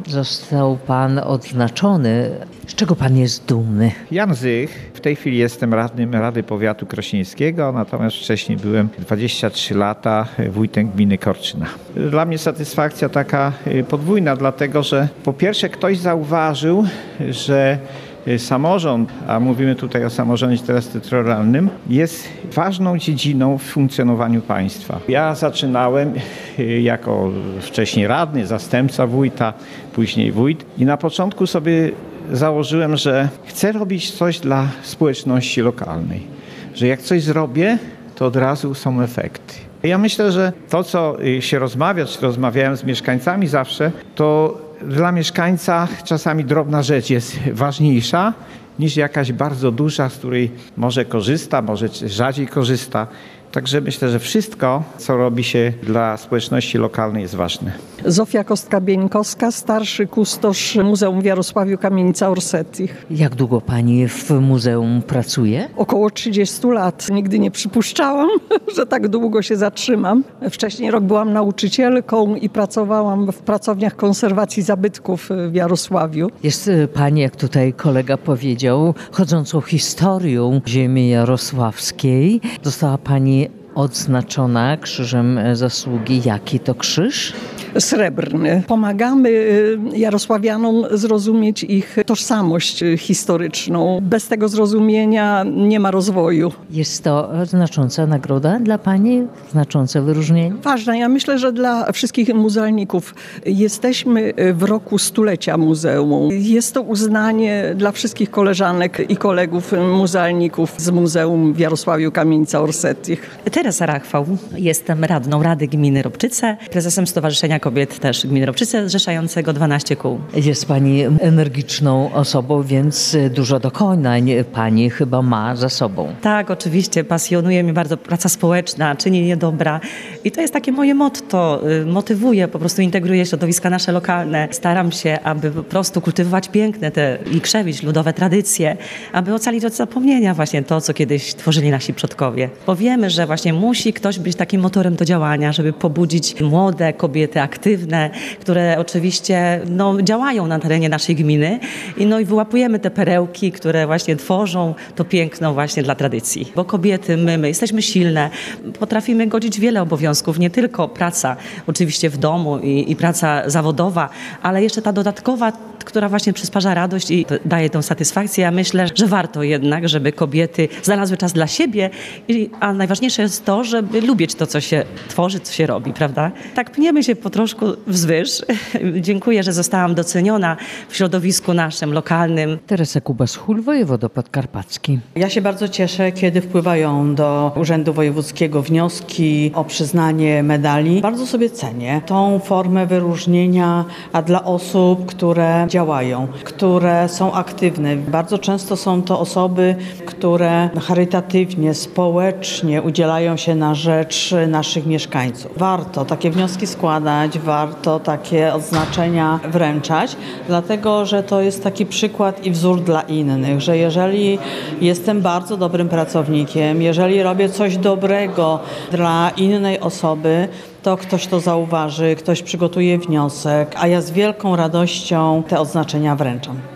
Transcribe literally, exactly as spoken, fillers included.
Został pan odznaczony. Z czego pan jest dumny? Jan Zych. W tej chwili jestem radnym Rady Powiatu Krośnieńskiego, natomiast wcześniej byłem dwadzieścia trzy lata wójtem gminy Korczyna. Dla mnie satysfakcja taka podwójna, dlatego że po pierwsze ktoś zauważył, że samorząd, a mówimy tutaj o samorządzie teraz terytorialnym, jest ważną dziedziną w funkcjonowaniu państwa. Ja zaczynałem jako wcześniej radny, zastępca wójta, później wójt i na początku sobie założyłem, że chcę robić coś dla społeczności lokalnej. Że jak coś zrobię, to od razu są efekty. Ja myślę, że to, co się rozmawia, czy rozmawiałem z mieszkańcami zawsze, to dla mieszkańca czasami drobna rzecz jest ważniejsza niż jakaś bardzo duża, z której może korzysta, może rzadziej korzysta. Także myślę, że wszystko, co robi się dla społeczności lokalnej, jest ważne. Zofia Kostka-Bieńkowska, starszy kustosz Muzeum w Jarosławiu Kamienica Orsetich. Jak długo pani w muzeum pracuje? Około trzydzieści lat. Nigdy nie przypuszczałam, że tak długo się zatrzymam. Wcześniej rok byłam nauczycielką i pracowałam w pracowniach konserwacji zabytków w Jarosławiu. Jest pani, jak tutaj kolega powiedział, chodzącą historią ziemi jarosławskiej. Została pani odznaczona Krzyżem Zasługi. Jaki to krzyż? Srebrny. Pomagamy Jarosławianom zrozumieć ich tożsamość historyczną. Bez tego zrozumienia nie ma rozwoju. Jest to znacząca nagroda dla pani? Znaczące wyróżnienie? Ważne. Ja myślę, że dla wszystkich muzealników jesteśmy w roku stulecia muzeum. Jest to uznanie dla wszystkich koleżanek i kolegów muzealników z Muzeum w Jarosławiu Kamienica Orsetich. Teresa Rachwał. Jestem radną Rady Gminy Robczyce, prezesem Stowarzyszenia Kobiet też Gminy Robczyce, zrzeszającego dwanaście kół. Jest pani energiczną osobą, więc dużo dokonań pani chyba ma za sobą. Tak, oczywiście. Pasjonuje mnie bardzo praca społeczna, czynienie dobra. I to jest takie moje motto. Motywuję, po prostu integruję środowiska nasze lokalne. Staram się, aby po prostu kultywować piękne te i krzewić ludowe tradycje, aby ocalić od zapomnienia właśnie to, co kiedyś tworzyli nasi przodkowie. Bo wiemy, że właśnie musi ktoś być takim motorem do działania, żeby pobudzić młode kobiety aktywne, które oczywiście no, działają na terenie naszej gminy i, no, i wyłapujemy te perełki, które właśnie tworzą to piękno właśnie dla tradycji. Bo kobiety, my, my jesteśmy silne, potrafimy godzić wiele obowiązków, nie tylko praca oczywiście w domu i, i praca zawodowa, ale jeszcze ta dodatkowa, która właśnie przysparza radość i daje tą satysfakcję. Ja myślę, że warto jednak, żeby kobiety znalazły czas dla siebie, i, a najważniejsze jest to, żeby lubić to, co się tworzy, co się robi, prawda? Tak pniemy się po troszku wzwyż. Dziękuję, że zostałam doceniona w środowisku naszym, lokalnym. Teresa Kuba-Schul, wojewoda podkarpacki. Ja się bardzo cieszę, kiedy wpływają do Urzędu Wojewódzkiego wnioski o przyznanie medali. Bardzo sobie cenię tą formę wyróżnienia, a dla osób, które działają, które są aktywne. Bardzo często są to osoby, które charytatywnie, społecznie udzielają się na rzecz naszych mieszkańców. Warto takie wnioski składać, warto takie odznaczenia wręczać, dlatego że to jest taki przykład i wzór dla innych, że jeżeli jestem bardzo dobrym pracownikiem, jeżeli robię coś dobrego dla innej osoby, to ktoś to zauważy, ktoś przygotuje wniosek, a ja z wielką radością te odznaczenia wręczam.